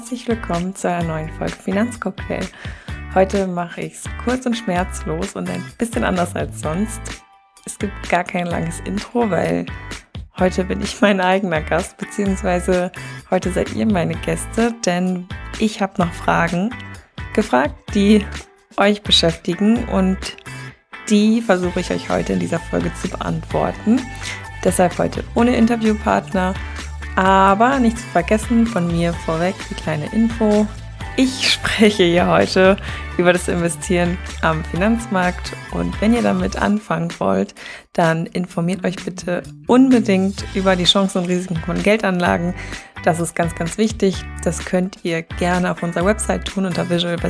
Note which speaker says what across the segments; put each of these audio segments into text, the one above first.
Speaker 1: Herzlich willkommen zu einer neuen Folge Finanzcocktail. Heute mache ich es kurz und schmerzlos und ein bisschen anders als sonst. Es gibt gar kein langes Intro, weil heute bin ich mein eigener Gast, beziehungsweise heute seid ihr meine Gäste, denn ich habe noch Fragen gefragt, die euch beschäftigen und die versuche ich euch heute in dieser Folge zu beantworten. Deshalb heute ohne Interviewpartner. Aber nicht zu vergessen, von mir vorweg die kleine Info. Ich spreche hier heute über das Investieren am Finanzmarkt und wenn ihr damit anfangen wollt, dann informiert euch bitte unbedingt über die Chancen und Risiken von Geldanlagen. Das ist ganz, ganz wichtig. Das könnt ihr gerne auf unserer Website tun unter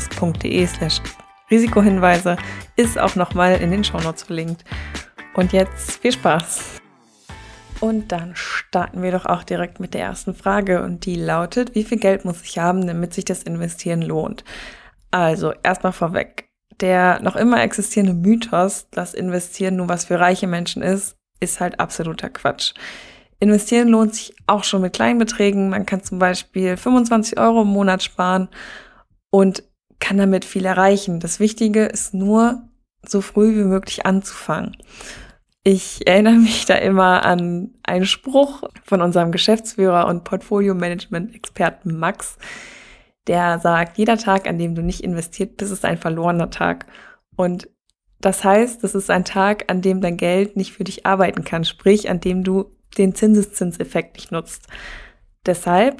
Speaker 1: visualbest.de/Risikohinweise. Ist auch nochmal in den Shownotes verlinkt. Und jetzt viel Spaß! Und dann starten wir doch auch direkt mit der ersten Frage und die lautet, wie viel Geld muss ich haben, damit sich das Investieren lohnt? Also erstmal vorweg, der noch immer existierende Mythos, dass Investieren nur was für reiche Menschen ist halt absoluter Quatsch. Investieren lohnt sich auch schon mit kleinen Beträgen. Man kann zum Beispiel 25 € im Monat sparen und kann damit viel erreichen. Das Wichtige ist nur, so früh wie möglich anzufangen. Ich erinnere mich da immer an einen Spruch von unserem Geschäftsführer und Portfolio-Management-Experten Max, der sagt, jeder Tag, an dem du nicht investiert bist, ist ein verlorener Tag. Und das heißt, es ist ein Tag, an dem dein Geld nicht für dich arbeiten kann, sprich, an dem du den Zinseszinseffekt nicht nutzt. Deshalb,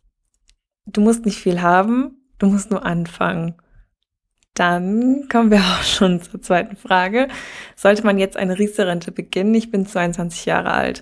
Speaker 1: du musst nicht viel haben, du musst nur anfangen. Dann kommen wir auch schon zur zweiten Frage. Sollte man jetzt eine Riester-Rente beginnen? Ich bin 22 Jahre alt.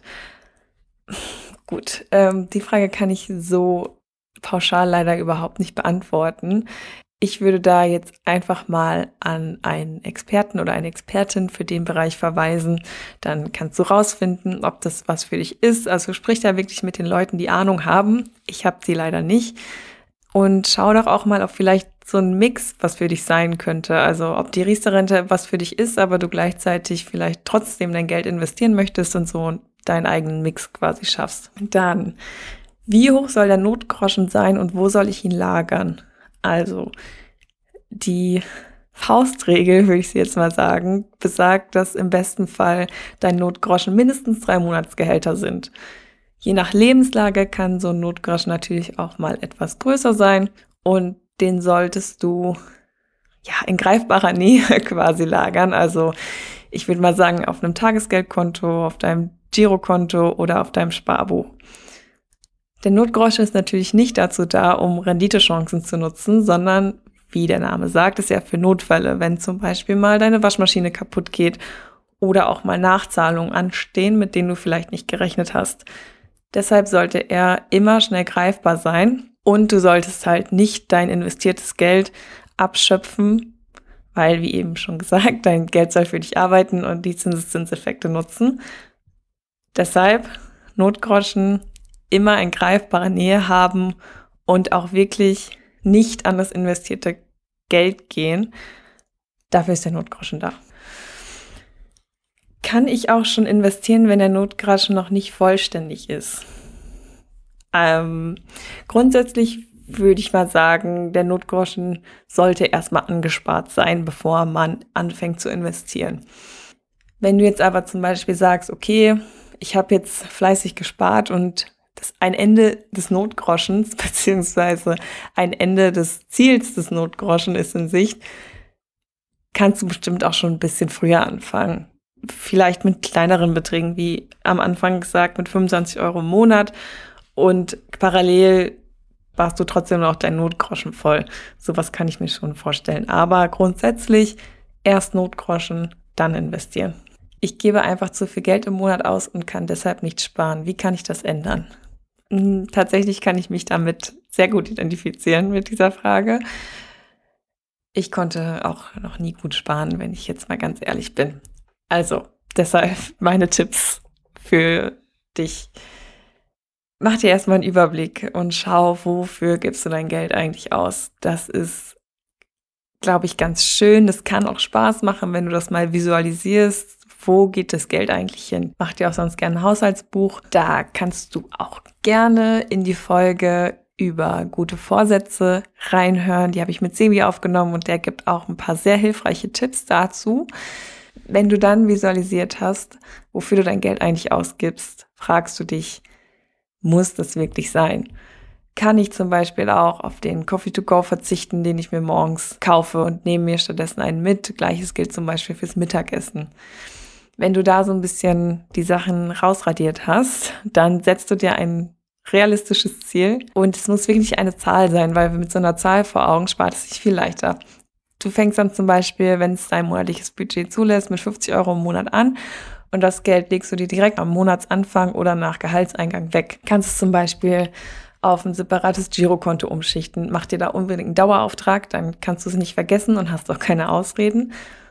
Speaker 1: Gut, die Frage kann ich so pauschal leider überhaupt nicht beantworten. Ich würde da jetzt einfach mal an einen Experten oder eine Expertin für den Bereich verweisen. Dann kannst du rausfinden, ob das was für dich ist. Also sprich da wirklich mit den Leuten, die Ahnung haben. Ich habe sie leider nicht. Und schau doch auch mal, ob vielleicht so ein Mix was für dich sein könnte. Also ob die Riester-Rente was für dich ist, aber du gleichzeitig vielleicht trotzdem dein Geld investieren möchtest und so deinen eigenen Mix quasi schaffst. Dann, wie hoch soll der Notgroschen sein und wo soll ich ihn lagern? Also die Faustregel, würde ich sie jetzt mal sagen, besagt, dass im besten Fall dein Notgroschen mindestens 3 Monatsgehälter sind. Je nach Lebenslage kann so ein Notgroschen natürlich auch mal etwas größer sein und den solltest du in greifbarer Nähe quasi lagern. Also ich würde mal sagen, auf einem Tagesgeldkonto, auf deinem Girokonto oder auf deinem Sparbuch. Der Notgroschen ist natürlich nicht dazu da, um Renditechancen zu nutzen, sondern, wie der Name sagt, ist ja für Notfälle, wenn zum Beispiel mal deine Waschmaschine kaputt geht oder auch mal Nachzahlungen anstehen, mit denen du vielleicht nicht gerechnet hast. Deshalb sollte er immer schnell greifbar sein und du solltest halt nicht dein investiertes Geld abschöpfen, weil, wie eben schon gesagt, dein Geld soll für dich arbeiten und die Zinseszinseffekte nutzen. Deshalb Notgroschen immer in greifbarer Nähe haben und auch wirklich nicht an das investierte Geld gehen. Dafür ist der Notgroschen da. Kann ich auch schon investieren, wenn der Notgroschen noch nicht vollständig ist? Grundsätzlich würde ich mal sagen, der Notgroschen sollte erstmal angespart sein, bevor man anfängt zu investieren. Wenn du jetzt aber zum Beispiel sagst, okay, ich habe jetzt fleißig gespart und ein Ende des Notgroschens beziehungsweise ein Ende des Ziels des Notgroschen ist in Sicht, kannst du bestimmt auch schon ein bisschen früher anfangen. Vielleicht mit kleineren Beträgen, wie am Anfang gesagt, mit 25 € im Monat und parallel warst du trotzdem noch dein Notgroschen voll. Sowas kann ich mir schon vorstellen. Aber grundsätzlich erst Notgroschen, dann investieren. Ich gebe einfach zu viel Geld im Monat aus und kann deshalb nicht sparen. Wie kann ich das ändern? Tatsächlich kann ich mich damit sehr gut identifizieren mit dieser Frage. Ich konnte auch noch nie gut sparen, wenn ich jetzt mal ganz ehrlich bin. Also, deshalb meine Tipps für dich. Mach dir erstmal einen Überblick und schau, wofür gibst du dein Geld eigentlich aus. Das ist, glaube ich, ganz schön. Das kann auch Spaß machen, wenn du das mal visualisierst. Wo geht das Geld eigentlich hin? Mach dir auch sonst gerne ein Haushaltsbuch. Da kannst du auch gerne in die Folge über gute Vorsätze reinhören. Die habe ich mit Sebi aufgenommen und der gibt auch ein paar sehr hilfreiche Tipps dazu. Wenn du dann visualisiert hast, wofür du dein Geld eigentlich ausgibst, fragst du dich, muss das wirklich sein? Kann ich zum Beispiel auch auf den Coffee to go verzichten, den ich mir morgens kaufe und nehme mir stattdessen einen mit? Gleiches gilt zum Beispiel fürs Mittagessen. Wenn du da so ein bisschen die Sachen rausradiert hast, dann setzt du dir ein realistisches Ziel und es muss wirklich eine Zahl sein, weil mit so einer Zahl vor Augen spart es sich viel leichter. Du fängst dann zum Beispiel, wenn es dein monatliches Budget zulässt, mit 50 € im Monat an und das Geld legst du dir direkt am Monatsanfang oder nach Gehaltseingang weg. Kannst es zum Beispiel auf ein separates Girokonto umschichten. Mach dir da unbedingt einen Dauerauftrag, dann kannst du es nicht vergessen und hast auch keine Ausreden.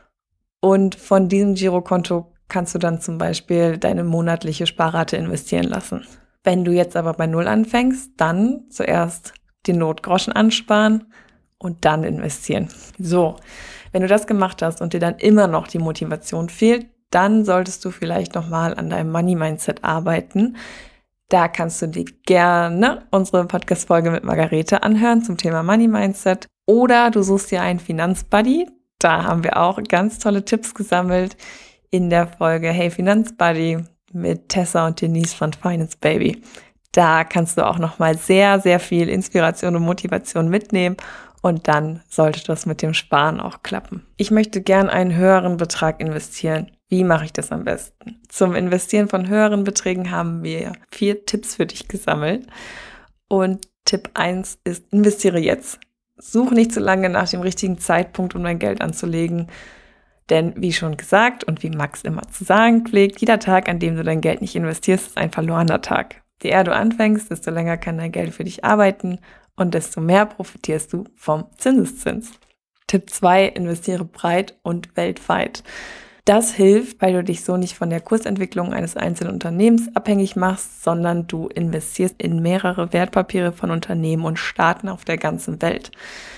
Speaker 1: Und von diesem Girokonto kannst du dann zum Beispiel deine monatliche Sparrate investieren lassen. Wenn du jetzt aber bei Null anfängst, dann zuerst den Notgroschen ansparen und dann investieren. So, wenn du das gemacht hast und dir dann immer noch die Motivation fehlt, dann solltest du vielleicht nochmal an deinem Money-Mindset arbeiten. Da kannst du dir gerne unsere Podcast-Folge mit Margarete anhören zum Thema Money-Mindset. Oder du suchst dir einen Finanzbuddy. Da haben wir auch ganz tolle Tipps gesammelt in der Folge Hey Finanzbuddy mit Tessa und Denise von Finance Baby. Da kannst du auch nochmal sehr, sehr viel Inspiration und Motivation mitnehmen und dann sollte das mit dem Sparen auch klappen. Ich möchte gern einen höheren Betrag investieren. Wie mache ich das am besten? Zum Investieren von höheren Beträgen haben wir 4 Tipps für dich gesammelt. Und Tipp 1 ist, investiere jetzt. Such nicht zu lange nach dem richtigen Zeitpunkt, um dein Geld anzulegen. Denn wie schon gesagt und wie Max immer zu sagen pflegt, jeder Tag, an dem du dein Geld nicht investierst, ist ein verlorener Tag. Je eher du anfängst, desto länger kann dein Geld für dich arbeiten und desto mehr profitierst du vom Zinseszins. Tipp 2, investiere breit und weltweit. Das hilft, weil du dich so nicht von der Kursentwicklung eines einzelnen Unternehmens abhängig machst, sondern du investierst in mehrere Wertpapiere von Unternehmen und Staaten auf der ganzen Welt.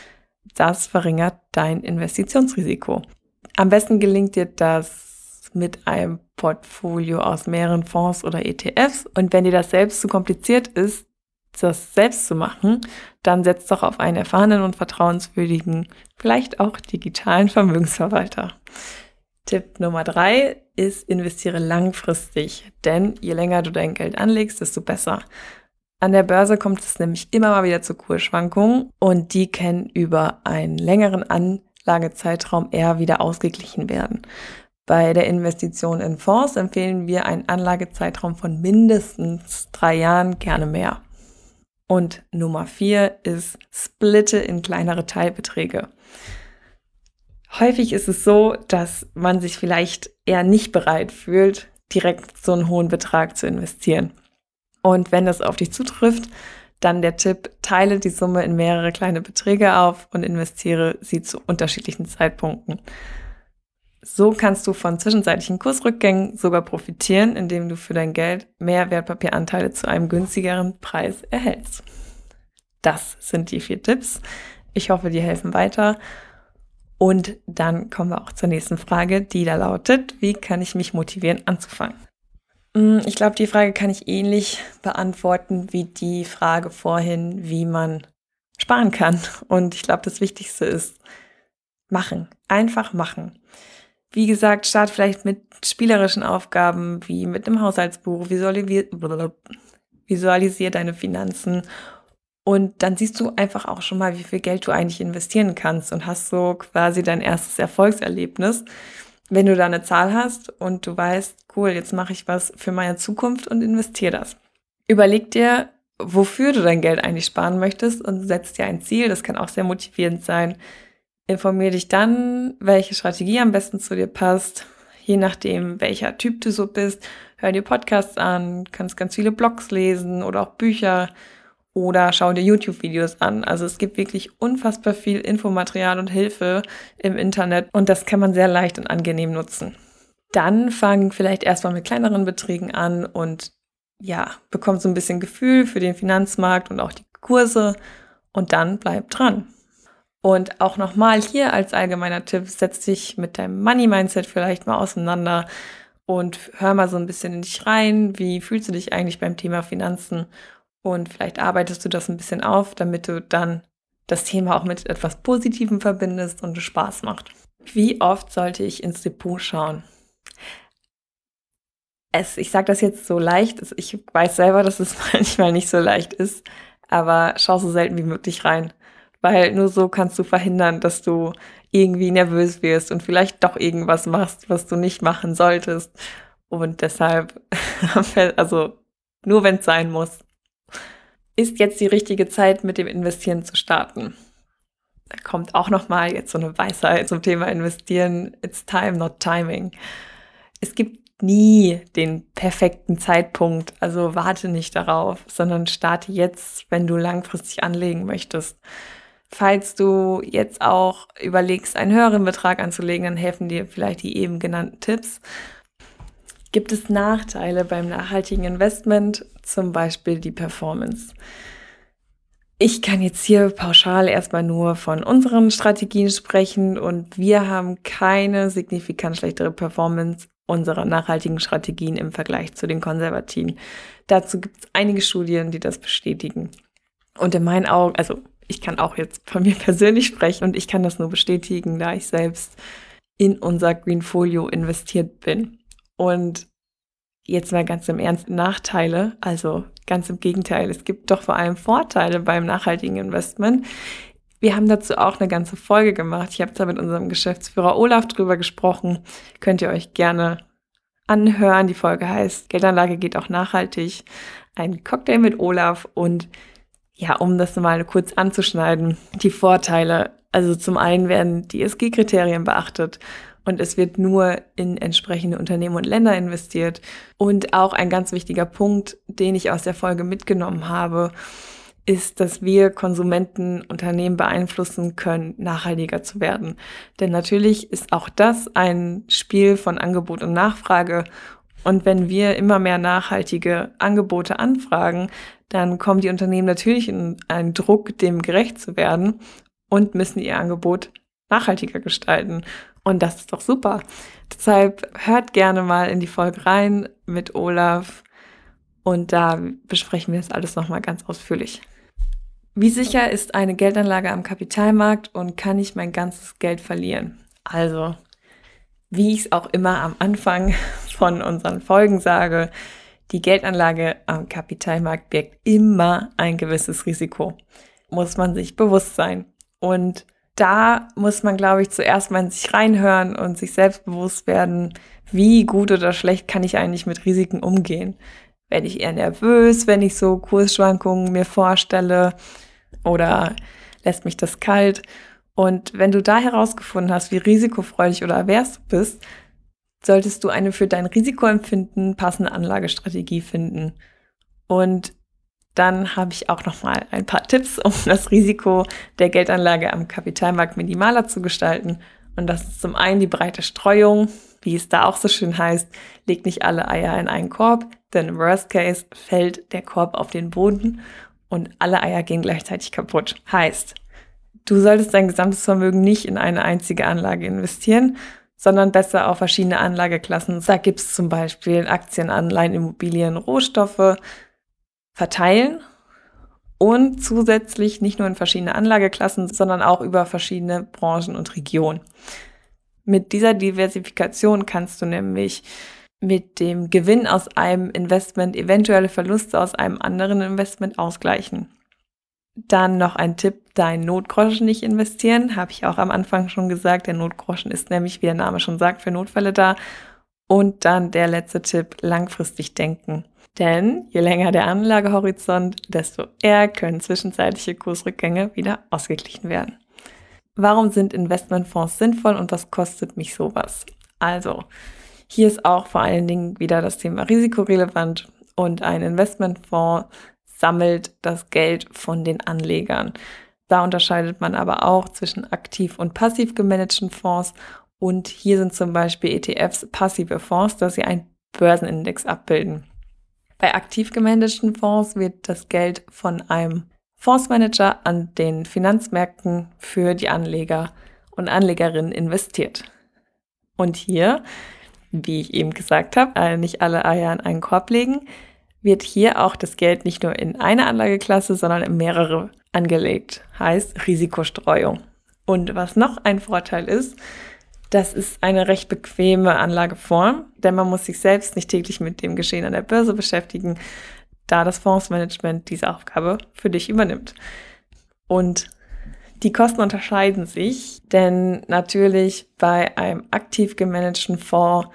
Speaker 1: Das verringert dein Investitionsrisiko. Am besten gelingt dir das mit einem Portfolio aus mehreren Fonds oder ETFs. Und wenn dir das selbst zu kompliziert ist, das selbst zu machen, dann setz doch auf einen erfahrenen und vertrauenswürdigen, vielleicht auch digitalen Vermögensverwalter. Tipp Nummer 3 ist, investiere langfristig, denn je länger du dein Geld anlegst, desto besser. An der Börse kommt es nämlich immer mal wieder zu Kursschwankungen und die können über einen längeren Anlagezeitraum eher wieder ausgeglichen werden. Bei der Investition in Fonds empfehlen wir einen Anlagezeitraum von mindestens 3 Jahren, gerne mehr. Und Nummer 4 ist, splitte in kleinere Teilbeträge. Häufig ist es so, dass man sich vielleicht eher nicht bereit fühlt, direkt so einen hohen Betrag zu investieren. Und wenn das auf dich zutrifft, dann der Tipp, teile die Summe in mehrere kleine Beträge auf und investiere sie zu unterschiedlichen Zeitpunkten. So kannst du von zwischenzeitlichen Kursrückgängen sogar profitieren, indem du für dein Geld mehr Wertpapieranteile zu einem günstigeren Preis erhältst. Das sind die 4 Tipps. Ich hoffe, die helfen weiter. Und dann kommen wir auch zur nächsten Frage, die da lautet, wie kann ich mich motivieren anzufangen? Ich glaube, die Frage kann ich ähnlich beantworten wie die Frage vorhin, wie man sparen kann. Und ich glaube, das Wichtigste ist machen, einfach machen. Wie gesagt, start vielleicht mit spielerischen Aufgaben wie mit einem Haushaltsbuch, visualisier deine Finanzen. Und dann siehst du einfach auch schon mal, wie viel Geld du eigentlich investieren kannst und hast so quasi dein erstes Erfolgserlebnis. Wenn du da eine Zahl hast und du weißt, cool, jetzt mache ich was für meine Zukunft und investiere das. Überleg dir, wofür du dein Geld eigentlich sparen möchtest und setz dir ein Ziel. Das kann auch sehr motivierend sein. Informier dich dann, welche Strategie am besten zu dir passt. Je nachdem, welcher Typ du so bist. Hör dir Podcasts an, kannst ganz viele Blogs lesen oder auch Bücher. Oder schau dir YouTube-Videos an. Also es gibt wirklich unfassbar viel Infomaterial und Hilfe im Internet und das kann man sehr leicht und angenehm nutzen. Dann fang vielleicht erstmal mit kleineren Beträgen an und bekomm so ein bisschen Gefühl für den Finanzmarkt und auch die Kurse und dann bleib dran. Und auch nochmal hier als allgemeiner Tipp, setz dich mit deinem Money-Mindset vielleicht mal auseinander und hör mal so ein bisschen in dich rein. Wie fühlst du dich eigentlich beim Thema Finanzen? Und vielleicht arbeitest du das ein bisschen auf, damit du dann das Thema auch mit etwas Positivem verbindest und es Spaß macht. Wie oft sollte ich ins Depot schauen? Ich sage das jetzt so leicht, ich weiß selber, dass es manchmal nicht so leicht ist, aber schau so selten wie möglich rein, weil nur so kannst du verhindern, dass du irgendwie nervös wirst und vielleicht doch irgendwas machst, was du nicht machen solltest. Und deshalb, also nur wenn es sein muss, ist jetzt die richtige Zeit, mit dem Investieren zu starten. Da kommt auch nochmal jetzt so eine Weisheit zum Thema Investieren. It's time, not timing. Es gibt nie den perfekten Zeitpunkt, also warte nicht darauf, sondern starte jetzt, wenn du langfristig anlegen möchtest. Falls du jetzt auch überlegst, einen höheren Betrag anzulegen, dann helfen dir vielleicht die eben genannten Tipps. Gibt es Nachteile beim nachhaltigen Investment, zum Beispiel die Performance? Ich kann jetzt hier pauschal erstmal nur von unseren Strategien sprechen und wir haben keine signifikant schlechtere Performance unserer nachhaltigen Strategien im Vergleich zu den konservativen. Dazu gibt es einige Studien, die das bestätigen. Und in meinen Augen, also ich kann auch jetzt von mir persönlich sprechen und ich kann das nur bestätigen, da ich selbst in unser Greenfolio investiert bin. Und jetzt mal ganz im Ernst, Nachteile, also ganz im Gegenteil, es gibt doch vor allem Vorteile beim nachhaltigen Investment. Wir haben dazu auch eine ganze Folge gemacht. Ich habe da mit unserem Geschäftsführer Olaf drüber gesprochen. Könnt ihr euch gerne anhören. Die Folge heißt Geldanlage geht auch nachhaltig. Ein Cocktail mit Olaf. Und ja, um das mal kurz anzuschneiden, die Vorteile. Also zum einen werden die ESG-Kriterien beachtet und es wird nur in entsprechende Unternehmen und Länder investiert. Und auch ein ganz wichtiger Punkt, den ich aus der Folge mitgenommen habe, ist, dass wir Konsumenten Unternehmen beeinflussen können, nachhaltiger zu werden. Denn natürlich ist auch das ein Spiel von Angebot und Nachfrage. Und wenn wir immer mehr nachhaltige Angebote anfragen, dann kommen die Unternehmen natürlich in einen Druck, dem gerecht zu werden und müssen ihr Angebot nachhaltiger gestalten. Und das ist doch super. Deshalb hört gerne mal in die Folge rein mit Olaf und da besprechen wir das alles nochmal ganz ausführlich. Wie sicher ist eine Geldanlage am Kapitalmarkt und kann ich mein ganzes Geld verlieren? Also, wie ich es auch immer am Anfang von unseren Folgen sage, die Geldanlage am Kapitalmarkt birgt immer ein gewisses Risiko. Muss man sich bewusst sein. Und da muss man, glaube ich, zuerst mal in sich reinhören und sich selbst bewusst werden, wie gut oder schlecht kann ich eigentlich mit Risiken umgehen. Werde ich eher nervös, wenn ich so Kursschwankungen mir vorstelle? Oder lässt mich das kalt? Und wenn du da herausgefunden hast, wie risikofreudig oder avers du bist, solltest du eine für dein Risikoempfinden passende Anlagestrategie finden. Und dann habe ich auch nochmal ein paar Tipps, um das Risiko der Geldanlage am Kapitalmarkt minimaler zu gestalten. Und das ist zum einen die breite Streuung, wie es da auch so schön heißt, legt nicht alle Eier in einen Korb, denn im Worst Case fällt der Korb auf den Boden und alle Eier gehen gleichzeitig kaputt. Heißt, du solltest dein gesamtes Vermögen nicht in eine einzige Anlage investieren, sondern besser auf verschiedene Anlageklassen. Da gibt es zum Beispiel Aktien, Anleihen, Immobilien, Rohstoffe verteilen und zusätzlich nicht nur in verschiedene Anlageklassen, sondern auch über verschiedene Branchen und Regionen. Mit dieser Diversifikation kannst du nämlich mit dem Gewinn aus einem Investment eventuelle Verluste aus einem anderen Investment ausgleichen. Dann noch ein Tipp, dein Notgroschen nicht investieren, habe ich auch am Anfang schon gesagt. Der Notgroschen ist nämlich, wie der Name schon sagt, für Notfälle da. Und dann der letzte Tipp, langfristig denken. Denn je länger der Anlagehorizont, desto eher können zwischenzeitliche Kursrückgänge wieder ausgeglichen werden. Warum sind Investmentfonds sinnvoll und was kostet mich sowas? Also, hier ist auch vor allen Dingen wieder das Thema risikorelevant und ein Investmentfonds sammelt das Geld von den Anlegern. Da unterscheidet man aber auch zwischen aktiv und passiv gemanagten Fonds und hier sind zum Beispiel ETFs passive Fonds, dass sie einen Börsenindex abbilden. Bei aktiv gemanagten Fonds wird das Geld von einem Fondsmanager an den Finanzmärkten für die Anleger und Anlegerinnen investiert. Und hier, wie ich eben gesagt habe, nicht alle Eier in einen Korb legen. wird hier auch das Geld nicht nur in eine Anlageklasse, sondern in mehrere angelegt. Heißt Risikostreuung. Und was noch ein Vorteil ist, das ist eine recht bequeme Anlageform, denn man muss sich selbst nicht täglich mit dem Geschehen an der Börse beschäftigen, da das Fondsmanagement diese Aufgabe für dich übernimmt. Und die Kosten unterscheiden sich, denn natürlich bei einem aktiv gemanagten Fonds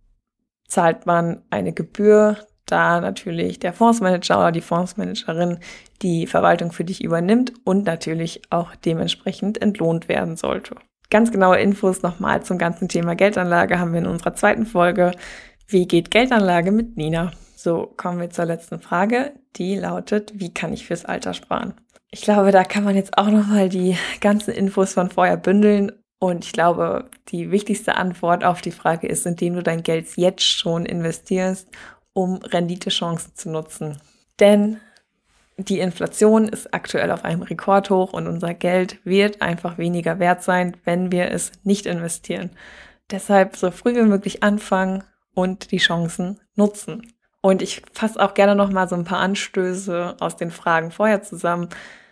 Speaker 1: zahlt man eine Gebühr, da natürlich der Fondsmanager oder die Fondsmanagerin die Verwaltung für dich übernimmt und natürlich auch dementsprechend entlohnt werden sollte. Ganz genaue Infos nochmal zum ganzen Thema Geldanlage haben wir in unserer zweiten Folge. Wie geht Geldanlage mit Nina? So, kommen wir zur letzten Frage, die lautet, wie kann ich fürs Alter sparen? Ich glaube, da kann man jetzt auch nochmal die ganzen Infos von vorher bündeln. Und ich glaube, die wichtigste Antwort auf die Frage ist, indem du dein Geld jetzt schon investierst, um Renditechancen zu nutzen. Denn die Inflation ist aktuell auf einem Rekordhoch und unser Geld wird einfach weniger wert sein, wenn wir es nicht investieren. Deshalb so früh wie möglich anfangen und die Chancen nutzen. Und ich fasse auch gerne nochmal so ein paar Anstöße aus den Fragen vorher zusammen.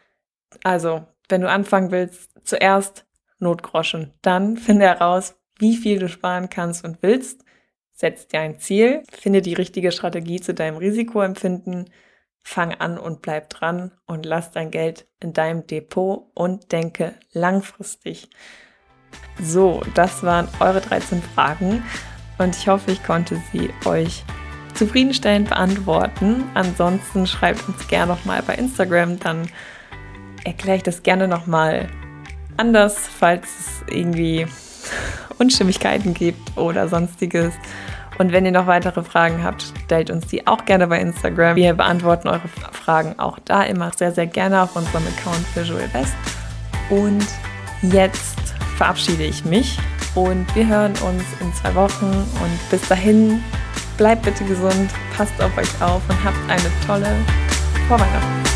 Speaker 1: Also, wenn du anfangen willst, zuerst Notgroschen. Dann finde heraus, wie viel du sparen kannst und willst. Setz dir ein Ziel, finde die richtige Strategie zu deinem Risikoempfinden, fang an und bleib dran und lass dein Geld in deinem Depot und denke langfristig. So, das waren eure 13 Fragen und ich hoffe, ich konnte sie euch zufriedenstellend beantworten. Ansonsten schreibt uns gerne nochmal bei Instagram, dann erkläre ich das gerne nochmal anders, falls es irgendwie Unstimmigkeiten gibt oder sonstiges. Und wenn ihr noch weitere Fragen habt, stellt uns die auch gerne bei Instagram. Wir beantworten eure Fragen auch da immer sehr, sehr gerne auf unserem Account Visual Best. Und jetzt verabschiede ich mich und wir hören uns in 2 Wochen. Und bis dahin, bleibt bitte gesund, passt auf euch auf und habt eine tolle Vorweihnachtszeit.